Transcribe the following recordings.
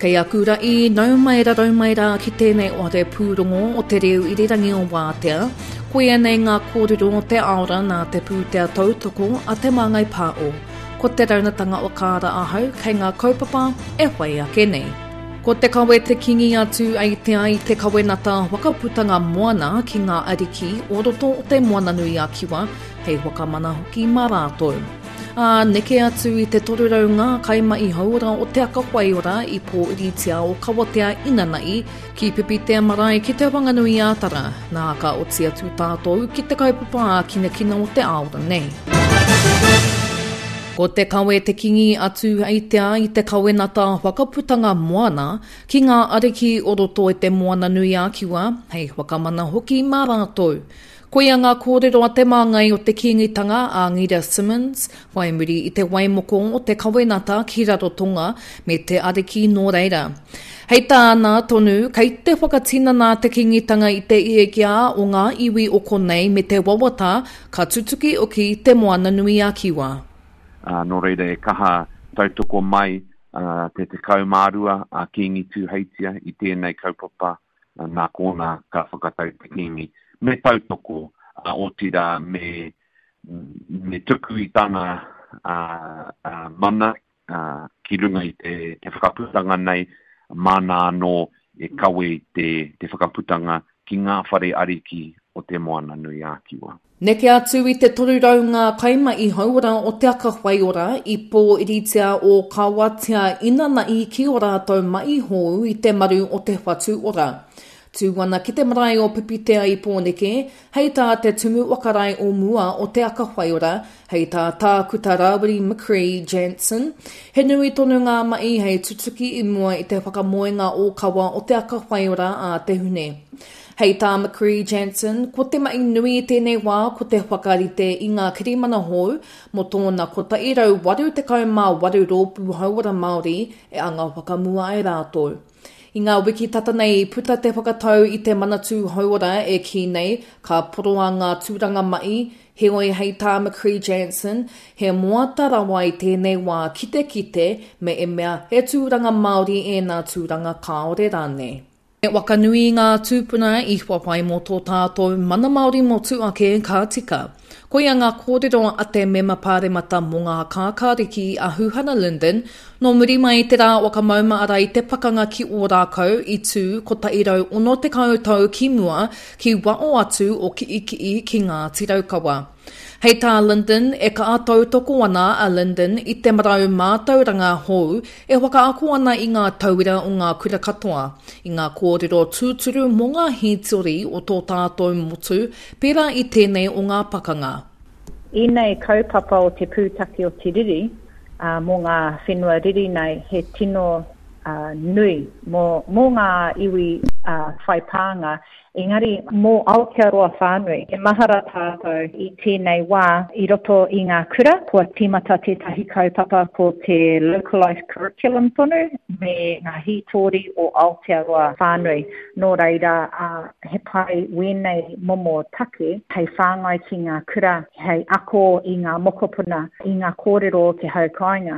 Kei a kura I raumaira ki tēnei o te pūrongo o te reo I rerangi o Wātea, koe nei ngā kōrero o te aora nā te pūtea tautoko a te māngai pāo. Ko te raunatanga o kāra ahau, kei ngā kaupapa e whai ake nei. Ko te kawe te kingi atu ai te kawenata wakaputanga moana ki ngā ariki o roto o te moana nui a kiwa, hei wakamana hoki mā rātou. Neke atu I te toruraunga kaima I haura o te aka waiora I pō iritia o kawatea inanai ki pipitea marae ki te wanganui ātara, nā ka oti atu tātou ki te kaupapa kina o te aora nei. Ko te kawe te kingi atu ai I te kawenata wakaputanga moana ki ngā ariki o roto e te moana nui a kiwa, hei wakamana hoki mā rātou. Koe a ngā kōrero a te māngai o te kingitanga a Ngira Simmons, waimuri I te waimoko o te kawenata ki Rarotonga me te ariki nō reira. Hei tāna tonu, kei te whakatina nā te kingitanga I te iekia o ngā iwi o konei me te wawata ka tutuki o ki te moana nui a kiwa. Nō reira e kaha tautoko mai te kaumārua a kingi tūheitia I tēnei kaupapa nā kōna ka whakatau te kingi. Me tautoko o tira me tuku I tana mana ki runga I te whakaputanga nei mana anō e kawe te whakaputanga ki ngā whare ariki o te moana nui a kiwa. Neke atu I te toruraunga kaima I haura o te aka whaiora I pō iritia o kawatia inanai ki o rātou mai hou I te maru o te whatu ora. Tūwana ki te marae o pipitea I pōneke, hei tā te tumu wakarai o mua o te aka whaiora, hei tā tākuta Rawiri McCree Jensen, he nui tonu ngā mai hei tutuki I mua I te whakamoenga o kawa o te aka whaiora a te hune. Hei tā McCree Jensen, ko te mai nui tēnei wā ko te whakarite I ngā kirimana hou, mo tōna ko tairau 88 rōpū hauara Māori e anga whakamua e rātou. I ngā wiki tata nei puta te whakatau I te manatū hauara e ki nei ka poroa ngā tūranga mai, he oi hei tā McCree Jensen, he moata rawa I tēnei wā kite me e mea he tūranga Māori e nā tūranga kāore rāne. E wakanui ngā tūpuna I whawhai mō tō tātou mana Māori mō tuake ka tika. Koe a ngā kōrero a te mema pāremata mō ngā kākāriki a Huhana Linden, no muri mai te rā wakamauma ara I te pakanga ki o rākau I tū ko tairau ono te kautau ki mua ki wao atu o ki ki ngā tiraukawa. Hei tā Linden e ka atau toko ana a Linden I te marau mātauranga hou e waka ako ana I ngā tauira o ngā kura katoa, I ngā kōrero tūturu mō ngā hītori o tō tātou motu, pērā I tēnei o ngā pakanga. I nei kaupapa o te pūtaki o te riri, mō ngā whenua riri nei he tino nui mō ngā iwi whaipānga, engari mō Aotearoa whānui, e mahara tātou I tēnei wā I roto I ngā kura, kua tīmata tētahi kaupapa ko te localised curriculum tonu me ngā hītori o Aotearoa whānui. Nō reira, he pai wēnei momo take, hei whāngai ki ngā kura, hei ako I ngā mokopuna, I ngā kōrero o te haukainga.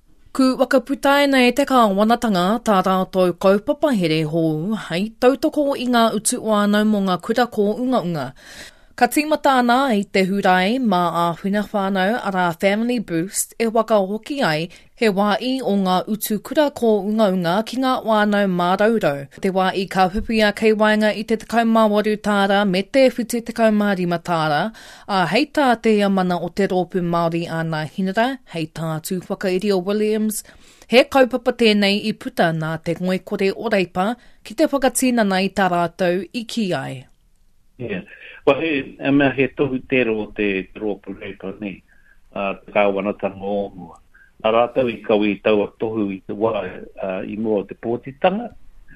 Ku wakaputai nei te kāwanatanga tā rātou kaupapa here hou, hei tautoko I ngā utu o anau mō ngā kura ko unga. Ka tīmata ana I te hurai mā a whina whānau ara Family Boost e waka hoki ai he wā I o ngā utu kura ko unga ki ngā wānau māraurau. Te wā I ka whipia kei wainga I te 18 tāra me te whitu 15 tāra, a hei tā te mana o te rōpū Māori ana hinara, hei tā tūwhakairio Williams, he kaupapa tēnei I puta nā te ngoi kore o reipa ki te whakatina nei tā rātou I ki ai. Yeah. Well, he tohu tero o te rōpū reipa nei, te kāwanatanga o mua. Nā rātou I kaui taua tohu I te wā I mua o te pōtitanga.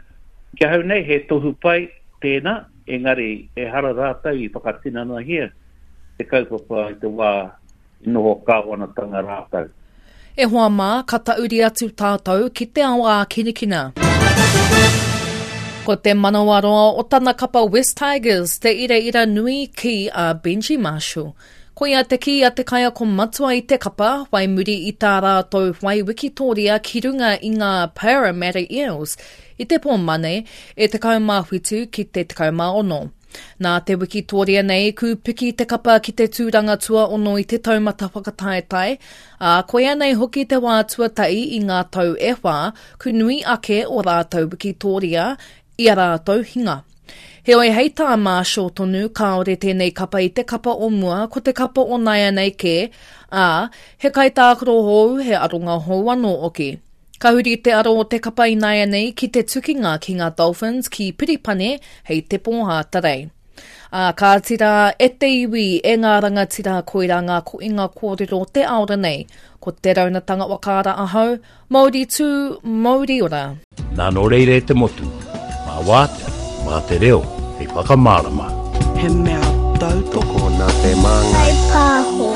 Kia hau nei, he tohu pai tēnā, engari e hara rātou I whakatina na hia, te kaupapa I te wā I noho kāwanatanga rātou. E hoa mā, ka tauri atu tātou ki te awa kinikina. Ko te manawaroa o tana kapa West Tigers, te ira nui ki a Benji Marshall. Hoia te ki a te kaia ko matua I te kapa, wai muri I tā rātou wai Wikitoria ki runga I ngā Parramatta Eels, I te pō mane e te kaumāwhitu ki te kaumaono. Nā te Wikitoria nei, ku piki te kapa ki te tūranga tua ono I te taumata whakataetai, a koia nei hoki te wā tuatai I ngā tau e wā, ku nui ake o rātou Wikitoria I a rātou hinga. He oi hei tā Marshall tonu kāore tēnei kapa I te kapa o mua, ko te kapa o naia nei ke, he kai tākaro hou he aronga hou anō oki. Ka huri te aro o te kapa I naia nei ki te tukinga ki ngā Dolphins ki Piripane hei te pōha tarei. Ka tira e te iwi e ngā rangatira koira ngā koinga kōrero te aora nei, ko te raunatanga wakara ahau, Māori tū, Māori ora. Nā no reire te motu, mā wātea, mā te reo, hei whakamārama. He mea tautoko nā te manga. Hei pāho.